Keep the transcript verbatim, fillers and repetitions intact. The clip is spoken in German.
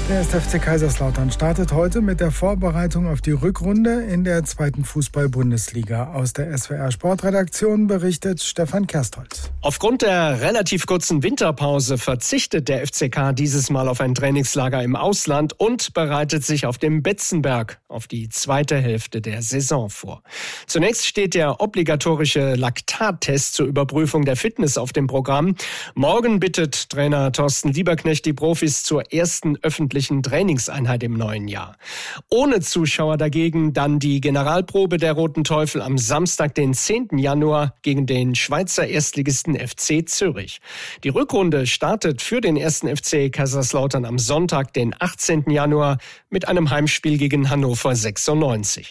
Der erste F C Kaiserslautern startet heute mit der Vorbereitung auf die Rückrunde in der zweiten Fußball-Bundesliga. Aus der S W R-Sportredaktion berichtet Stefan Kerstholz. Aufgrund der relativ kurzen Winterpause verzichtet der F C K dieses Mal auf ein Trainingslager im Ausland und bereitet sich auf dem Betzenberg auf die zweite Hälfte der Saison vor. Zunächst steht der obligatorische Laktattest zur Überprüfung der Fitness auf dem Programm. Morgen bittet Trainer Thorsten Lieberknecht die Profis zur ersten öffentlichen Trainingseinheit im neuen Jahr. Ohne Zuschauer dagegen dann die Generalprobe der Roten Teufel am Samstag, den zehnten Januar gegen den Schweizer Erstligisten F C Zürich. Die Rückrunde startet für den ersten F C Kaiserslautern am Sonntag, den achtzehnten Januar mit einem Heimspiel gegen Hannover sechsundneunzig.